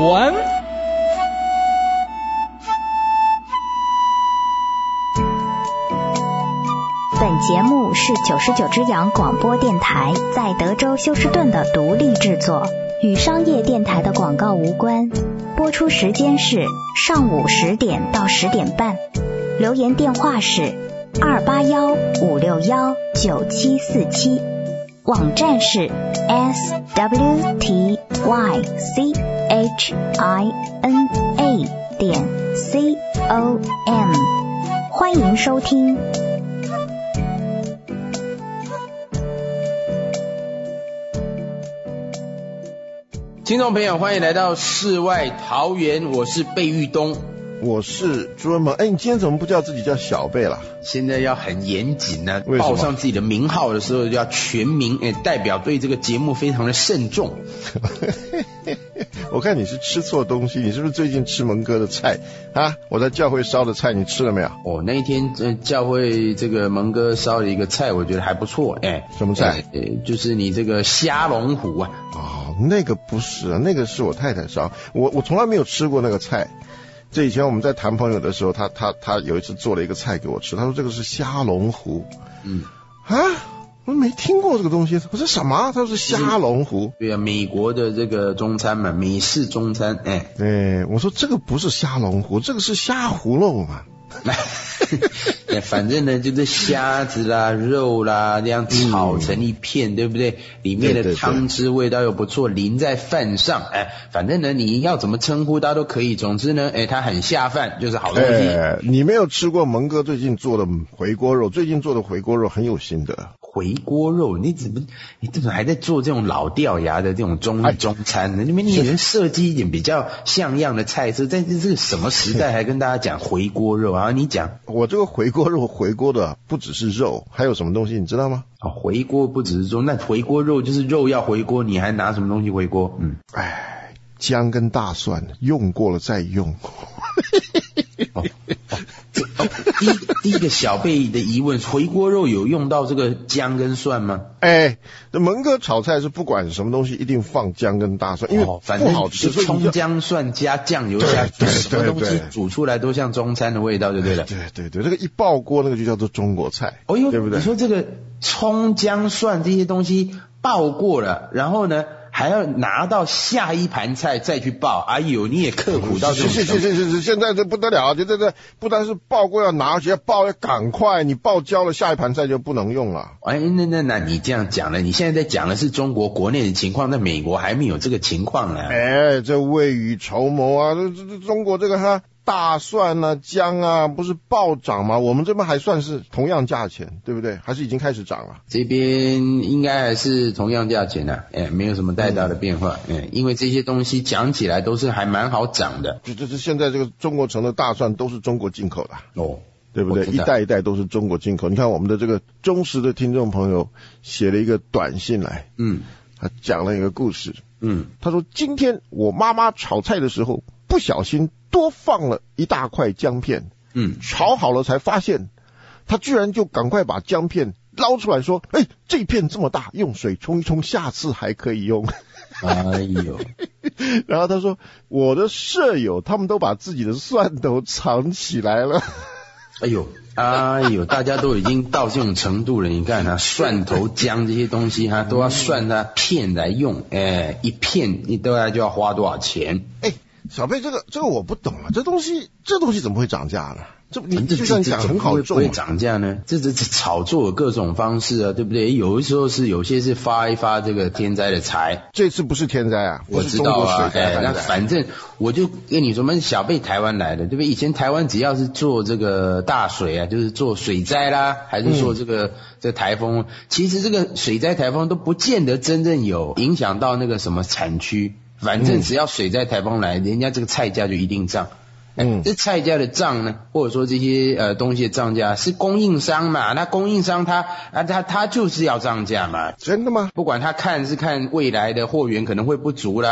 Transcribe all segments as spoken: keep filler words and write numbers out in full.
湾。 本节目是九十九只羊广播电台在德州休斯顿的独立制作，与商业电台的广告无关。播出时间是上午十点到十点半，留言电话是二八幺五六幺九七四七，网站是 s w t y c h i n a 点 c o m， 欢迎收听。 听众朋友，欢迎来到世外桃源，我是贝玉东， 我是朱文萌。哎，你今天怎么不叫自己叫小贝了？ 现在要很严谨呢，报上自己的名号的时候就要全名，哎，代表对这个节目非常的慎重。 我看你是吃错东西，你是不是最近吃蒙哥的菜啊？我在教会烧的菜，你吃了没有？ 哦，那一天呃教会这个蒙哥烧了一个菜，我觉得还不错，哎， 什么菜？ 呃，就是你这个虾龙虎啊。 哦，那个不是啊，那个是我太太烧，我我从来没有吃过那个菜。这以前我们在谈朋友的时候，他他他有一次做了一个菜给我吃，他说这个是虾龙虎。嗯啊。我没听过这个东西，我说什么？他说是虾龙湖。 对啊，美国的这个中餐嘛，美式中餐，哎， 哎，我说这个不是虾龙湖，这个是虾葫芦嘛。 反正呢，就是虾子啦、肉啦，这样炒成一片，嗯、对不对？里面的汤汁味道又不错，淋在饭上，哎，反正呢，你要怎么称呼它都可以。总之呢，哎，它很下饭，就是好东西。 哎，你没有吃过蒙哥最近做的回锅肉？最近做的回锅肉很有心得。 回锅肉，你怎么你怎么还在做这种老掉牙的这种中中餐呢？你们你能设计一点比较像样的菜色，在这个什么时代还跟大家讲回锅肉啊？你讲， 我这个回锅肉回锅的不只是肉，还有什么东西你知道吗？ 哦，回锅不只是肉，那回锅肉就是肉要回锅，你还拿什么东西回锅？嗯， 哎，姜跟大蒜用过了再用。 哦哦哦、第一第一个小贝的疑问，回锅肉有用到这个姜跟蒜吗？ 哎，这蒙哥炒菜是不管什么东西一定放姜跟大蒜，因为不好吃， 就葱姜蒜加酱油下去，什么东西煮出来都像中餐的味道，就对了。 对对对，这个一爆锅那个就叫做中国菜， 哦呦， 对不对？ 你说这个葱姜蒜这些东西爆过了，然后呢？还要拿到下一盘菜再去爆，哎呦，你也刻苦到这种程度。 是是是是是，现在这不得了，这这这不但是爆过要拿，而且要爆要赶快，你爆焦了，下一盘菜就不能用了。 哎，那那那你这样讲了，你现在在讲的是中国国内的情况，在美国还没有这个情况呢。 哎，这未雨绸缪啊，这这中国这个哈。大蒜啊姜啊不是暴涨吗？我们这边还算是同样价钱，对不对？还是已经开始涨了？ 这边应该还是同样价钱啊，哎，没有什么太大的变化，哎，因为这些东西讲起来都是还蛮好涨的。 就就是现在这个中国城的大蒜都是中国进口的哦， 对不对？一袋一袋都是中国进口。你看我们的这个忠实的听众朋友写了一个短信来，嗯，他讲了一个故事，嗯，他说今天我妈妈炒菜的时候不小心多放了一大块姜片，嗯，炒好了才发现，他居然就赶快把姜片捞出来说，哎，这片这么大，用水冲一冲，下次还可以用。 哎呦， 然后他说，我的舍友他们都把自己的蒜头藏起来了。 哎呦，哎呦，大家都已经到这种程度了，你看啊，蒜头姜这些东西哈，都要算它片来用，哎，一片你大概就要花多少钱？ 哎。小贝，这个这个我不懂啊，这东西这东西怎么会涨价呢？这你就像讲很好种， 不会涨价呢？这这这炒作有各种方式啊，对不对？有的时候是有些是发一发这个天灾的财， 这次不是天灾啊， 我知道啊，哎，那反正我就跟你说，我们小贝台湾来的，对不对？以前台湾只要是做这个大水啊，就是做水灾啦，还是说这个、嗯、这个台风，其实这个水灾台风都不见得真正有影响到那个什么产区。反正只要水灾台风来，人家这个菜价就一定涨。嗯，这菜价的涨呢，或者说这些呃东西的涨价是供应商嘛？那供应商他啊他他就是要涨价嘛？ 真的吗？ 不管他看是看未来的货源可能会不足啦，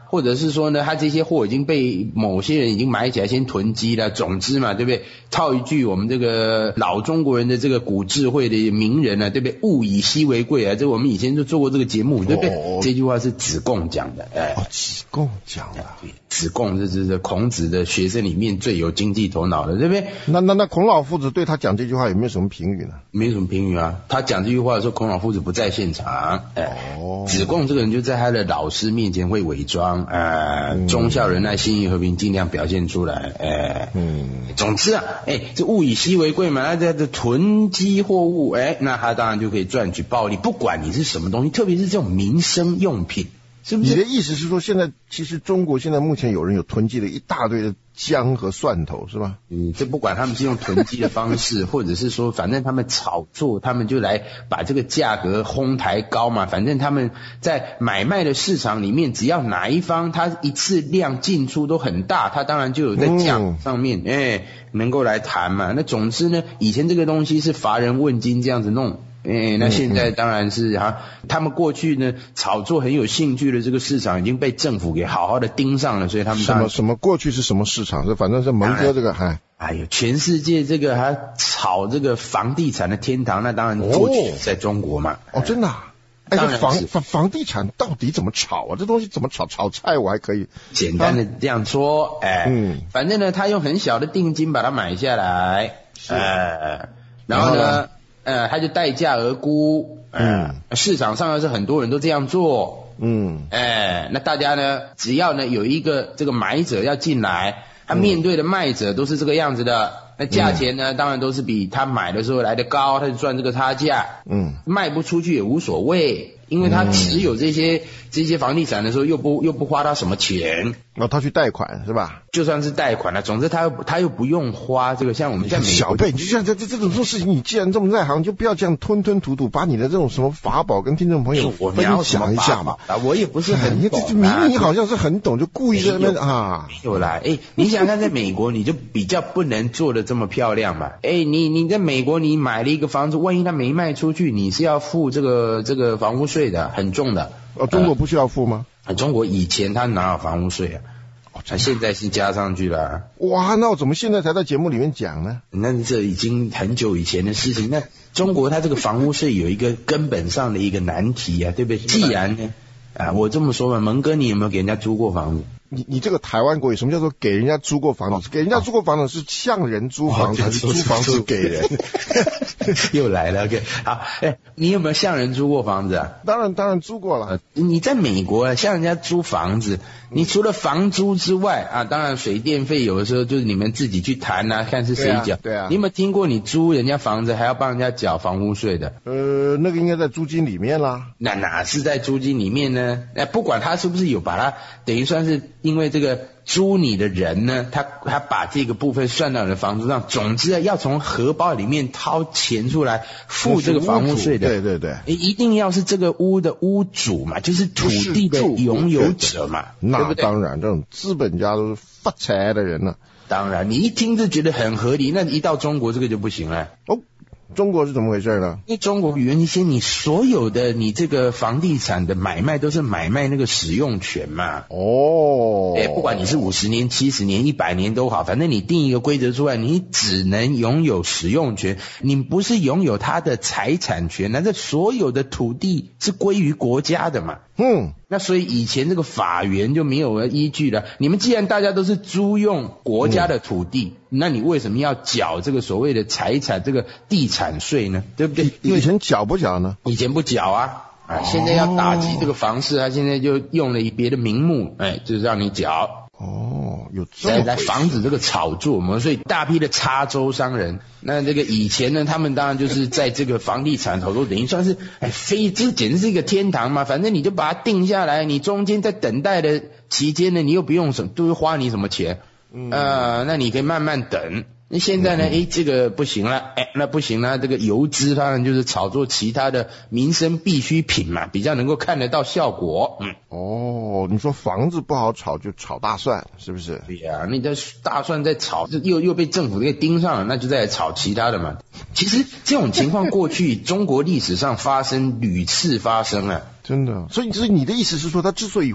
或者是说呢，他这些货已经被某些人已经买起来先囤积了。总之嘛，对不对？套一句我们这个老中国人的这个古智慧的名人啊，对不对？物以稀为贵啊，这我们以前就做过这个节目，对不对？哦、这句话是子贡讲的，哎， 哦，子贡讲的， 对，子贡这是孔子的学生里面最有经济头脑的，对不对？ 那那那孔老夫子对他讲这句话有没有什么评语呢？ 没什么评语啊，他讲这句话的时候，孔老夫子不在现场，哎，哦、子贡这个人就在他的老师面前会伪装，呃，嗯、忠孝仁爱信义和平尽量表现出来，哎，嗯，总之啊，哎，这物以稀为贵嘛，那这这囤积货物，哎，那他当然就可以赚取暴利，不管你是什么东西，特别是这种民生用品。是不是？ 你的意思是说，现在其实中国现在目前有人有囤积了一大堆的姜和蒜头，是吧？ 嗯，这不管他们是用囤积的方式，或者是说，反正他们炒作，他们就来把这个价格哄抬高嘛。反正他们在买卖的市场里面，只要哪一方他一次量进出都很大，他当然就有在价上面，哎、嗯欸，能够来谈嘛。那总之呢，以前这个东西是乏人问津这样子弄。哎，那现在当然是哈、啊，他们过去呢炒作很有兴趣的这个市场已经被政府给好好的盯上了，所以他们什么什么过去是什么市场？这反正是蒙哥这个哎， 哎呦，全世界这个还炒这个房地产的天堂，那当然过去在中国嘛。 哦，真的、啊。哎，这房房房地产到底怎么炒啊？这东西怎么炒？炒菜我还可以简单的这样说，哎、啊，嗯，反正呢，他用很小的定金把它买下来，哎，然后呢。呃，他就待价而沽，嗯，市场上是很多人都这样做，嗯，哎，那大家呢，只要呢有一个这个买者要进来，他面对的卖者都是这个样子的，那价钱呢，当然都是比他买的时候来的高，他就赚这个差价，嗯，卖不出去也无所谓。因为他持有这些、嗯、这些房地产的时候，又不又不花他什么钱， 然后他去贷款是吧？ 就算是贷款了，总之他又他又不用花这个，像我们在美国小贝，你就像这这这种做事情，你既然这么在行，就不要这样吞吞吐吐，把你的这种什么法宝跟听众朋友分享一下嘛。 啊，我也不是很懂、啊， 这明明好像是很懂，就故意在那边啊。 没有啦，哎，你想看在美国，你就比较不能做的这么漂亮嘛。哎，你你在美国，你买了一个房子，万一他没卖出去，你是要付这个这个房屋税的，很重的。 哦，中国不需要付吗？ 呃、中国以前他哪有房屋税啊？哦，他现在是加上去了、啊。 哇，那我怎么现在才在节目里面讲呢？ 那这已经很久以前的事情。那中国它这个房屋税有一个根本上的一个难题啊，对不对？既然呢，啊，我这么说嘛，蒙哥，你有没有给人家租过房子？ 你你这个台湾国语，什么叫做给人家租过房子？哦、给人家租过房子是向人租房子，还是租房子给人？ 又来了， okay, 好，哎，你有没有向人租过房子啊？ 当然，当然租过了。呃、 你在美国啊，向人家租房子，你除了房租之外啊，当然水电费有的时候就是你们自己去谈啊，看是谁缴。 对啊，对啊。 你有没有听过你租人家房子还要帮人家缴房屋税的？ 呃，那个应该在租金里面啦。 那哪是在租金里面呢？哎，不管他是不是有把它等于算是因为这个。租你的人呢，他他把这个部分算到你的房租上，总之要从荷包里面掏钱出来付这个房屋税的。 对对对， 一定要是这个屋的屋主嘛，就是土地的拥有者嘛，对那不对？ 当然，这种资本家都是发财的人了、啊。 当然，你一听就觉得很合理，那一到中国这个就不行了。 哦。中国是怎么回事呢？ 因为中国原先你所有的你这个房地产的买卖都是买卖那个使用权嘛。 哦， 哎，不管你是五十年、七十年、一百年都好，反正你定一个规则出来，你只能拥有使用权，你不是拥有它的财产权，那这所有的土地是归于国家的嘛。嗯，那所以以前这个法源就没有依据了。你们既然大家都是租用国家的土地，嗯、那你为什么要缴这个所谓的财产这个地产税呢？对不对？ 以前缴不缴呢？ 以前不缴啊，啊，现在要打击这个房市，他现在就用了别的名目，哎，就是让你缴。 哦，有这来来防止这个炒作嘛，所以大批的插州商人，那这个以前呢，他们当然就是在这个房地产投入，等于算是哎，非这简直是一个天堂嘛，反正你就把它定下来，你中间在等待的期间呢，你又不用什么，都会花你什么钱，嗯、呃，那你可以慢慢等。那现在呢？哎，这个不行了，哎，那不行了。这个游资当然就是炒作其他的民生必需品嘛，比较能够看得到效果。嗯， 哦，你说房子不好炒，就炒大蒜，是不是？ 对呀、啊，你这大蒜在炒，又又被政府给盯上了，那就在炒其他的嘛。其实这种情况过去中国历史上发生屡次发生啊。 真的，所以所以你的意思是说，他之所以会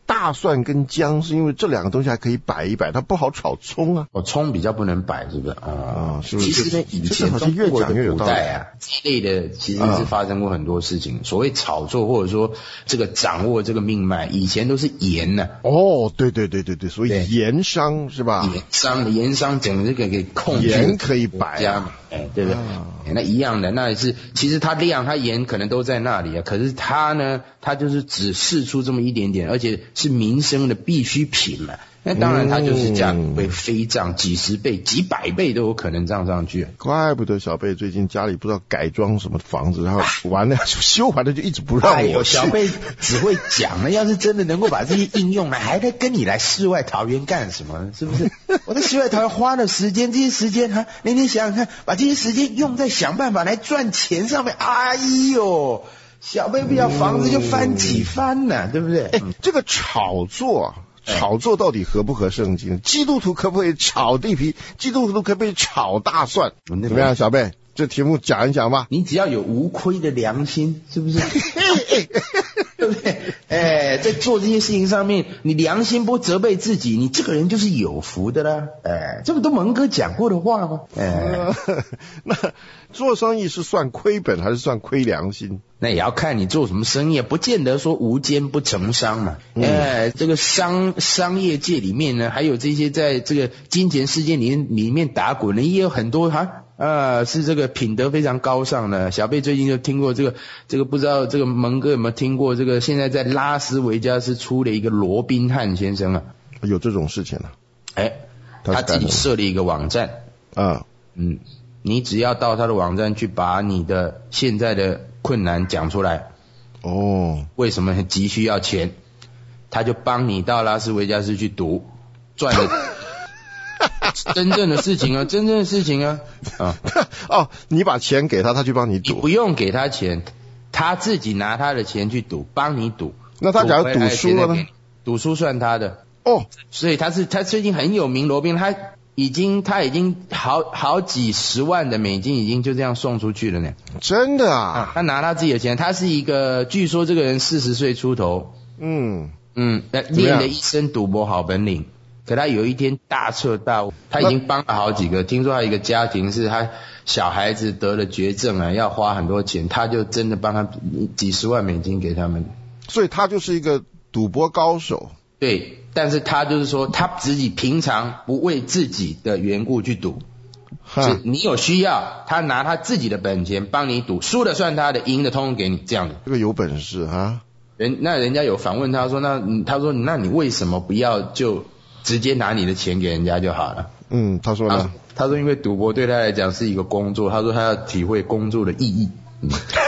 大蒜跟姜是因为这两个东西还可以摆一摆，它不好炒葱啊。 哦，葱比较不能摆，是不是？哦， 是不是？ 其实呢，以前中国的古代啊，这一类的其实是发生过很多事情。嗯、所谓炒作或者说这个掌握这个命脉，以前都是盐呢、啊。 哦，对对对对对，所以盐商是吧？ 盐商，盐商整这个给控制， 盐可以摆啊，哎，对不对？啊、那一样的，那也是，其实它量它盐可能都在那里啊，可是它呢，它就是只试出这么一点点，而且是民生的必需品嘛。那当然它就是价格会飞涨，几十倍、几百倍都有可能涨上去。 怪不得小贝最近家里不知道改装什么房子，然后完了修完了就一直不让我去。哎呦， 小贝只会讲了，要是真的能够把这些应用了，还得跟你来世外桃源干什么？是不是？我在世外桃源花了时间，这些时间哈，你你想想看，把这些时间用在想办法来赚钱上面，哎呦，小贝不要房子就翻几番呢、啊，对不对？ 哎，这个炒作。炒作到底合不合圣经？基督徒可不可以炒地皮？基督徒可不可以炒大蒜？怎么样，小贝？这题目讲一讲吧。 你只要有无亏的良心，是不是？对不对？哎，在做这些事情上面，你良心不责备自己，你这个人就是有福的啦。哎，这不都蒙哥讲过的话吗？哎， 呃、那做生意是算亏本还是算亏良心？ 那也要看你做什么生意，不见得说无奸不成商嘛。嗯、哎，这个商商业界里面呢，还有这些在这个金钱世界里面里面打滚的，也有很多哈。啊，是这个品德非常高尚的。小贝最近就听过这个，这个不知道这个蒙哥有没有听过？这个现在在拉斯维加斯出了一个罗宾汉先生啊， 有这种事情啊？ 哎，他自己设立一个网站啊，嗯，你只要到他的网站去把你的现在的困难讲出来，哦，为什么急需要钱，他就帮你到拉斯维加斯去赌，赚了。真正的事情啊，真正的事情啊，啊， 哦，你把钱给他，他去帮你赌， 你不用给他钱，他自己拿他的钱去赌，帮你赌。 那他假如赌输了呢？ 赌输算他的哦， 所以他是他最近很有名，罗宾他已经他已经好好几十万的美金已经就这样送出去了呢。 真的啊？ 啊他拿他自己的钱，他是一个据说这个人四十岁出头，嗯嗯，练了一身赌博好本领。可他有一天大彻大悟，他已经帮了好几个。听说他一个家庭是他小孩子得了绝症啊，要花很多钱，他就真的帮他几十万美金给他们。 所以他就是一个赌博高手。 对，但是他就是说他自己平常不为自己的缘故去赌，是你有需要，他拿他自己的本钱帮你赌，输的算他的，赢的通通给你，这样的。 这个有本事啊！ 人那人家有反问他说，那他说那你为什么不要就直接拿你的钱给人家就好了？ 嗯，他说呢？ 他说因为赌博对他来讲是一个工作，他说他要体会工作的意义。嗯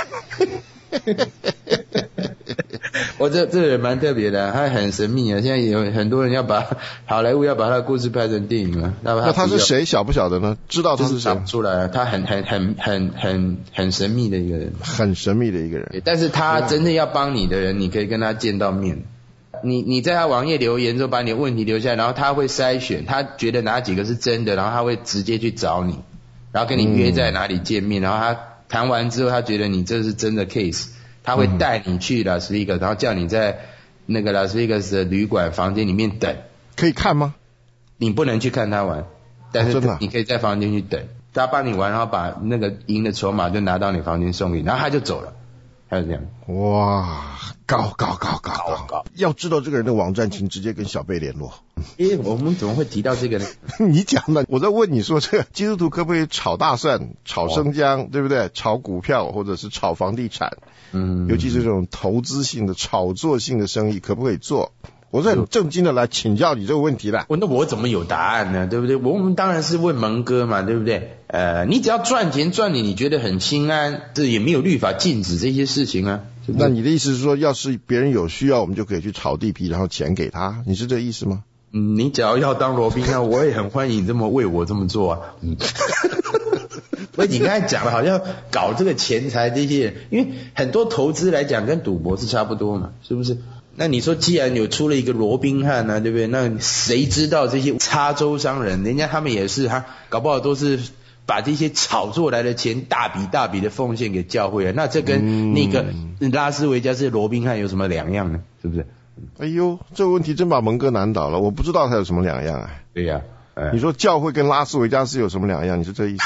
我这这个人蛮特别的，他很神秘啊。现在有很多人要把好莱坞要把他的故事拍成电影了。那 他, 那他是谁？晓不晓得呢？知道他是谁？ 出来了，他很很很很很很神秘的一个人， 很神秘的一个人。 但是他真正要帮你的人，你可以跟他见到面。你你在他网页留言之后，把你的问题留下来，然后他会筛选，他觉得哪几个是真的，然后他会直接去找你，然后跟你约在哪里见面，嗯、然后他谈完之后，他觉得你这是真的 case。他会带你去拉斯维加斯，然后叫你在那个拉斯维加斯的旅馆房间里面等。 可以看吗？ 你不能去看他玩，但是你可以在房间去等。他帮你玩，然后把那个赢的筹码就拿到你房间送给你，然后他就走了。他就这样。 哇，高高高高高高！要知道这个人的网站，请直接跟小贝联络。 诶，我们怎么会提到这个呢？ 你讲的，我在问你说，这个基督徒可不可以炒大蒜、炒生姜，哦、对不对？炒股票或者是炒房地产，嗯，尤其是这种投资性的、炒作性的生意，可不可以做？我是很正经的来请教你这个问题的。 那我怎么有答案呢？对不对？我们当然是问蒙哥嘛，对不对？呃，你只要赚钱赚你，你觉得很心安，这也没有律法禁止这些事情啊。是不是？ 那你的意思是说，要是别人有需要，我们就可以去炒地皮，然后钱给他，你是这个意思吗？ 嗯，你只要要当罗宾，那我也很欢迎你这么为我这么做啊。嗯。所以你刚才讲的好像搞这个钱财这些人，因为很多投资来讲跟赌博是差不多嘛，是不是？那你说既然有出了一个罗宾汉啊，对不对？那谁知道这些插州商人，人家他们也是哈，搞不好都是把这些炒作来的钱大笔大笔的奉献给教会啊，那这跟那个拉斯维加斯罗宾汉有什么两样呢？是不是？ 哎呦，这个问题真把蒙哥难倒了，我不知道它有什么两样啊。 对呀、啊哎， 你说教会跟拉斯维加斯有什么两样？你是这意思？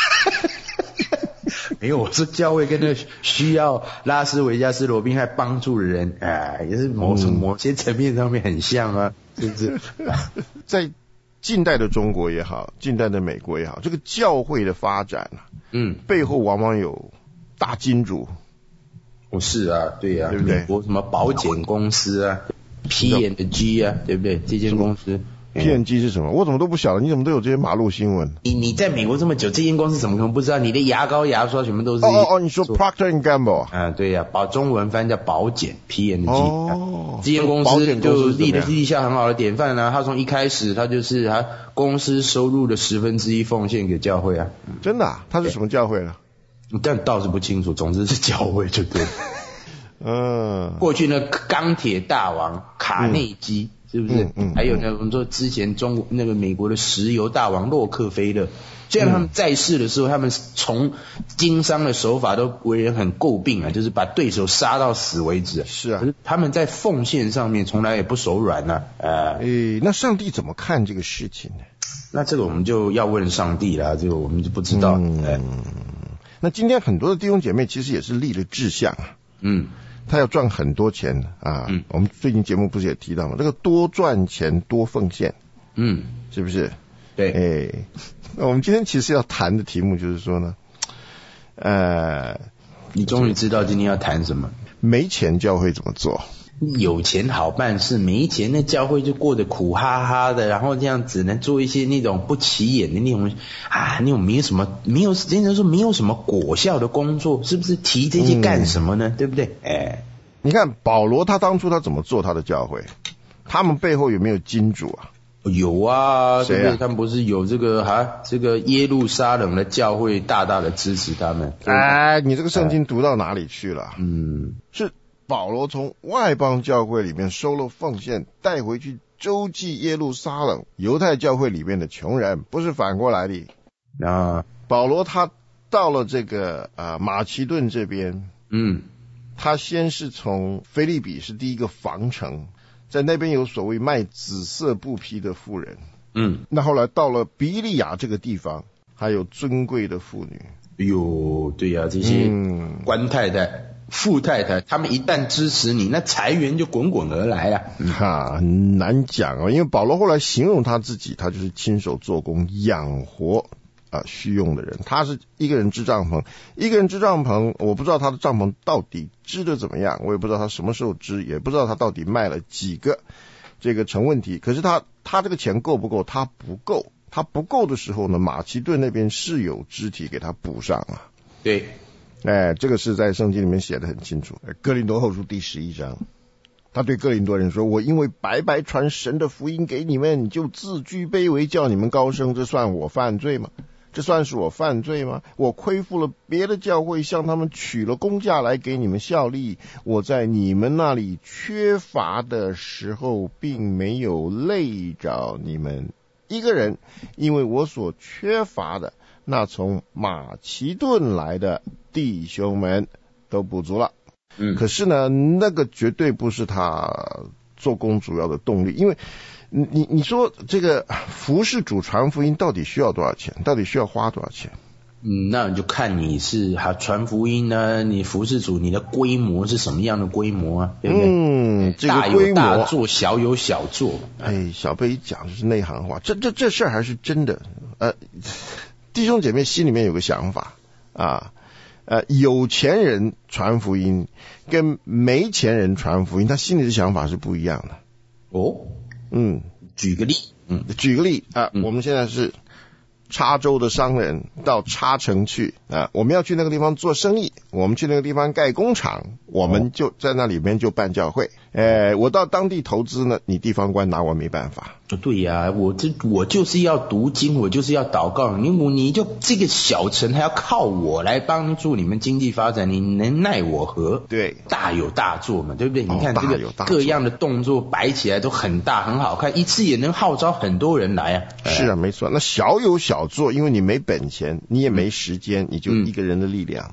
没有，我说教会跟那需要拉斯维加斯罗宾汉帮助的人，哎，也是某种、嗯、某些层面上面很像啊，是不是？ 在近代的中国也好，近代的美国也好，这个教会的发展啊，嗯，背后往往有大金主。 哦，是啊，对啊， 对不对？ 美国什么保险公司啊 ，P and G 啊，对不对？这间公司。 P and G 是什么？我怎么都不晓得，你怎么都有这些马路新闻？ 你你在美国这么久，这间公司怎么可能不知道？你的牙膏、牙刷全部都是。 哦哦哦，你说 Procter and Gamble 啊？对呀、啊，保中文翻叫保险 P and G。哦，这间公司就立了立下很好的典范啊！他从一开始他就是他公司收入的十分之一奉献给教会啊。 真的、啊？他是什么教会呢？ 但倒是不清楚，总之是教会就对了。嗯，过去呢，钢铁大王卡内基。嗯是不是？嗯嗯、还有呢，我们说之前中国那个美国的石油大王洛克菲勒，虽然他们在世的时候，他们从经商的手法都为人很诟病啊，就是把对手杀到死为止。 是啊， 可是他们在奉献上面从来也不手软啊。呃， 诶，那上帝怎么看这个事情呢？ 那这个我们就要问上帝啦，这个我们就不知道。嗯， 那今天很多的弟兄姐妹其实也是立了志向啊。嗯。他要赚很多钱啊！嗯，我们最近节目不是也提到吗？这个多赚钱多奉献，嗯，是不是？ 对， 哎，那我们今天其实要谈的题目就是说呢，呃， 你终于知道今天要谈什么？ 没钱教会怎么做？ 有钱好办事，没钱那教会就过得苦哈哈的，然后这样只能做一些那种不起眼的那种啊，那种没有什么没有，真的说没有什么果效的工作，是不是？提这些干什么呢？嗯、对不对？哎， 你看保罗他当初他怎么做他的教会？他们背后有没有金主啊？ 有啊，对不对？他们不是有这个哈，这个耶路撒冷的教会大大的支持他们。 哎，你这个圣经读到哪里去了？嗯，是。保罗从外邦教会里面收了奉献，带回去周济耶路撒冷犹太教会里面的穷人，不是反过来的。啊，保罗他到了这个呃马其顿这边，嗯，他先是从腓立比是第一个防城，在那边有所谓卖紫色布匹的妇人，嗯，那后来到了比利亚这个地方，还有尊贵的妇女。 哎呦，对呀、啊，这些官太太。嗯富太太，他们一旦支持你，那财源就滚滚而来啊！ 哈，很难讲哦，因为保罗后来形容他自己，他就是亲手做工养活啊需用的人。他是一个人织帐篷，一个人织帐篷，我不知道他的帐篷到底织的怎么样，我也不知道他什么时候织，也不知道他到底卖了几个，这个成问题。可是他他这个钱够不够？他不够，他不够的时候呢，马其顿那边是有肢体给他补上啊。 对。 哎，这个是在圣经里面写得很清楚。哥林多后书第十一章，他对哥林多人说：“我因为白白传神的福音给你们，就自居卑微，叫你们高升，这算我犯罪吗？这算是我犯罪吗？我亏负了别的教会，向他们取了工价来给你们效力。我在你们那里缺乏的时候，并没有累着你们一个人，因为我所缺乏的，那从马其顿来的弟兄们都补足了。嗯，可是呢，那个绝对不是他做工主要的动力，因为你你说这个服侍主传福音到底需要多少钱？到底需要花多少钱？ 嗯，那你就看你是还传福音呢，你服侍主，你的规模是什么样的规模啊？对不对？ 嗯，这个规模大有大做，小有小做。 哎，小贝一讲就是内行话，这这这事儿还是真的。呃，弟兄姐妹心里面有个想法啊。呃，有钱人传福音跟没钱人传福音，他心里的想法是不一样的。 哦，嗯，举个例， 嗯，举个例啊、嗯，我们现在是叉州的商人到叉城去啊，我们要去那个地方做生意，我们去那个地方盖工厂，我们就在那里面就办教会。哎，我到当地投资呢，你地方官拿我没办法。 对呀、啊，我这我就是要读经，我就是要祷告，你我你就这个小城还要靠我来帮助你们经济发展，你能奈我何？ 对， 大有大做嘛，对不对？你看这个各样的动作摆起来都很大很好看，一次也能号召很多人来啊。 是啊，没错。那小有小做，因为你没本钱，你也没时间，嗯、你就一个人的力量。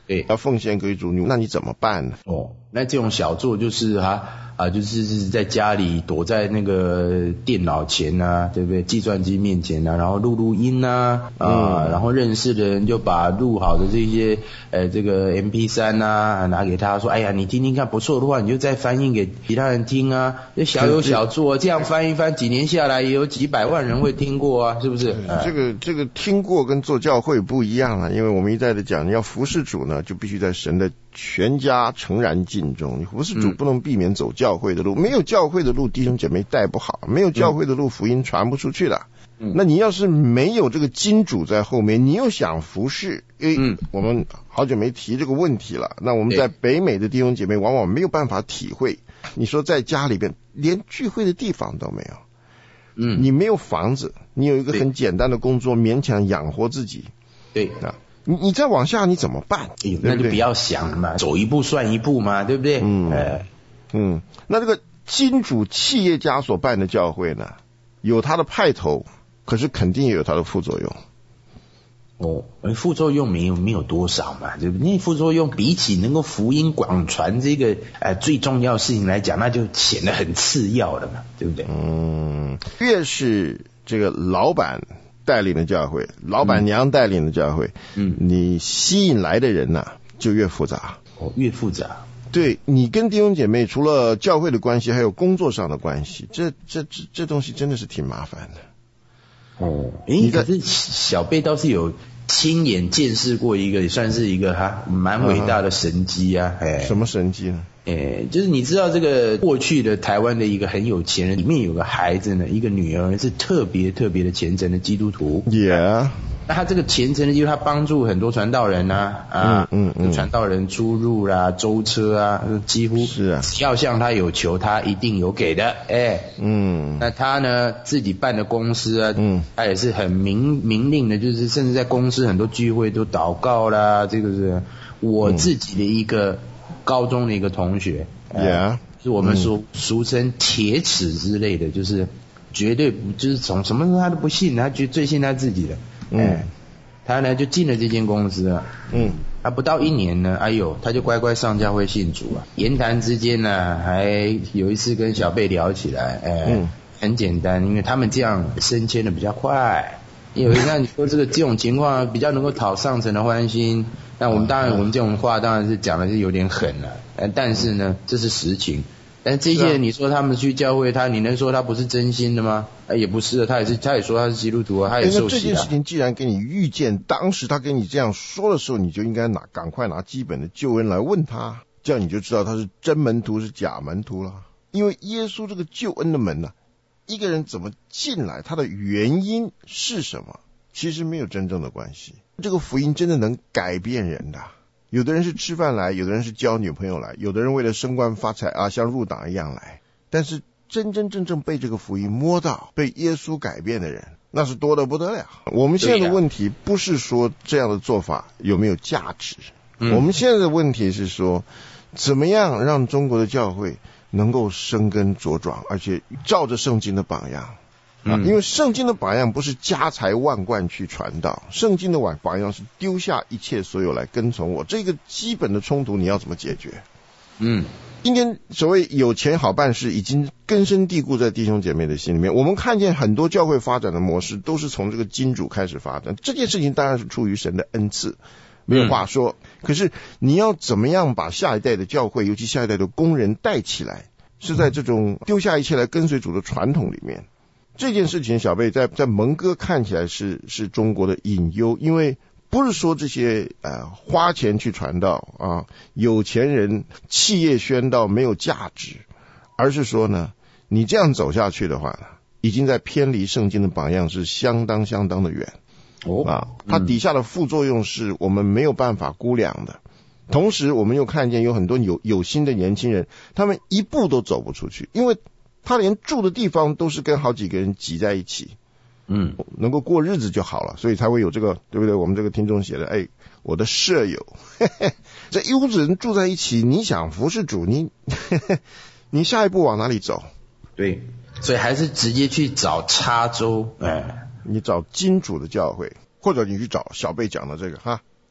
对， 要奉献给主，那你怎么办呢？ 哦，那这种小作就是啊啊，就是在家里躲在那个电脑前啊，对不对？计算机面前啊，然后录录音啊，啊，嗯、然后认识的人就把录好的这些呃这个 M P 三 啊拿给他说，哎呀，你听听看，不错的话你就再翻译给其他人听啊，就小有小作，这样翻一翻，几年下来也有几百万人会听过啊，是不是？ 嗯、这个这个听过跟做教会不一样啊，因为我们一再的讲，你要服侍主呢，就必须在神的全家诚然尽忠，你服侍主不能避免走教会的路，嗯、没有教会的路，弟兄姐妹带不好，没有教会的路，福音传不出去的。嗯、那你要是没有这个金主在后面，你又想服侍，诶，嗯、我们好久没提这个问题了。那我们在北美的弟兄姐妹往往没有办法体会。你说在家里边连聚会的地方都没有，嗯，你没有房子，你有一个很简单的工作，勉强养活自己， 对啊。你你再往下你怎么办？ 哎、那就不要想嘛，走一步算一步嘛，对不对？ 嗯，呃、嗯，那这个金主企业家所办的教会呢，有它的派头，可是肯定也有它的副作用。 哦，副作用没有没有多少嘛，对不对？那副作用比起能够福音广传这个呃最重要的事情来讲，那就显得很次要了嘛，对不对？ 嗯，越是这个老板带领的教会，老板娘带领的教会，嗯，你吸引来的人呐、啊，就越复杂。 哦，越复杂。 对，你跟弟兄姐妹除了教会的关系，还有工作上的关系，这这这这东西真的是挺麻烦的。 哦，诶，可是小贝倒是有亲眼见识过一个，也算是一个哈蛮伟大的神迹啊。哎、 嗯，什么神迹呢？ 哎，就是你知道这个过去的台湾的一个很有钱人，里面有个孩子呢，一个女儿是特别特别的虔诚的基督徒。 Yeah。 那他这个虔诚的基督，他帮助很多传道人啊，啊，嗯嗯，传道人出入啦、啊、舟车啊，几乎是啊， 只要向他有求，他一定有给的，哎，嗯，那他呢自己办的公司啊，嗯，他也是很明明令的，就是甚至在公司很多聚会都祷告啦，这个是我自己的一个高中的一个同学， 嗯、yeah， 是我们俗、嗯、俗称铁齿之类的，就是绝对不就是从什么时候他都不信，他觉得最信他自己的。嗯，他呢就进了这间公司啊，嗯，啊不到一年呢，哎呦，他就乖乖上教会信主啊。言谈之间呢，还有一次跟小贝聊起来，哎、嗯，很简单，因为他们这样升迁的比较快，因为那你说这个这种情况比较能够讨上层的欢心，那我们当然我们这种话当然是讲的是有点狠了，呃，但是呢，这是实情。但这些人你说他们去教会他，你能说他不是真心的吗？哎，也不是，他也是，他也说他是基督徒啊，他也受洗啊。 这件事情既然给你预见，当时他跟你这样说的时候，你就应该拿赶快拿基本的救恩来问他，这样你就知道他是真门徒是假门徒了。因为耶稣这个救恩的门呢、啊，一个人怎么进来，他的原因是什么，其实没有真正的关系。这个福音真的能改变人的。有的人是吃饭来，有的人是交女朋友来，有的人为了升官发财啊，像入党一样来。但是真真正正被这个福音摸到，被耶稣改变的人，那是多得不得了。我们现在的问题不是说这样的做法有没有价值，嗯、我们现在的问题是说，怎么样让中国的教会能够生根茁壮，而且照着圣经的榜样。啊，因为圣经的榜样不是家财万贯去传道，圣经的榜样是丢下一切所有来跟从我。这个基本的冲突你要怎么解决？嗯，今天所谓有钱好办事已经根深蒂固在弟兄姐妹的心里面。我们看见很多教会发展的模式都是从这个金主开始发展，这件事情当然是出于神的恩赐，没有话说。嗯、可是你要怎么样把下一代的教会，尤其下一代的工人带起来，是在这种丢下一切来跟随主的传统里面。这件事情，小贝在在蒙哥看起来是是中国的隐忧，因为不是说这些呃花钱去传道啊，有钱人企业宣道没有价值，而是说呢，你这样走下去的话呢，已经在偏离圣经的榜样是相当相当的远哦啊，它底下的副作用是我们没有办法估量的。同时，我们又看见有很多有有心的年轻人，他们一步都走不出去，因为他连住的地方都是跟好几个人挤在一起，嗯，能够过日子就好了，所以才会有这个，对不对？我们这个听众写的，哎，我的舍友，嘿嘿，这一屋子人住在一起，你想服侍主，你嘿嘿你下一步往哪里走？ 对，所以还是直接去找插州，哎， 你找金主的教会，或者你去找小贝讲的这个哈，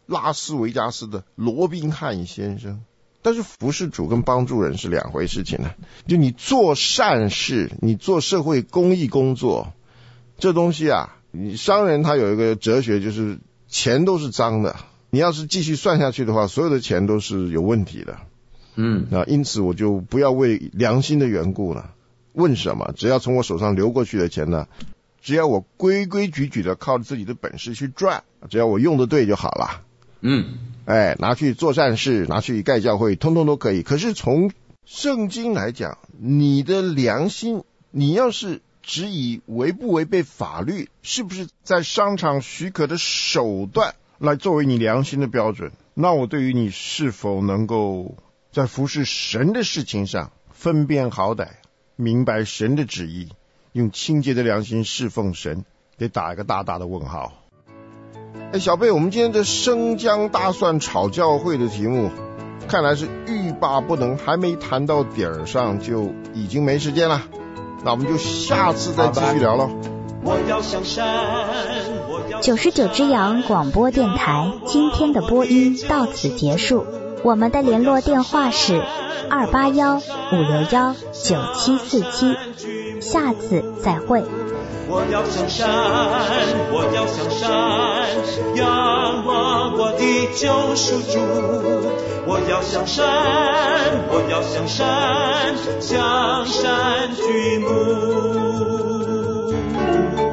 拉斯维加斯的罗宾汉先生。但是服侍主跟帮助人是两回事情呢。就你做善事，你做社会公益工作，这东西啊，你商人他有一个哲学，就是钱都是脏的，你要是继续算下去的话，所有的钱都是有问题的。嗯，啊，因此我就不要为良心的缘故了。问什么？只要从我手上流过去的钱呢，只要我规规矩矩的靠着自己的本事去赚，只要我用的对就好了。嗯，哎，拿去做善事，拿去盖教会，通通都可以。可是从圣经来讲，你的良心，你要是只以违不违背法律，是不是在商场许可的手段来作为你良心的标准，那我对于你是否能够在服侍神的事情上分辨好歹，明白神的旨意，用清洁的良心侍奉神，得打一个大大的问号。哎，小贝，我们今天的生姜大蒜炒教会的题目，看来是欲罢不能，还没谈到底儿上就已经没时间了。那我们就下次再继续聊了。 九十九只羊广播电台今天的播音到此结束，我们的联络电话是二八幺五六幺九七四七，下次再会。 我要向山，我要向山，仰望我的救赎主。我要向山，我要向山，向山举目。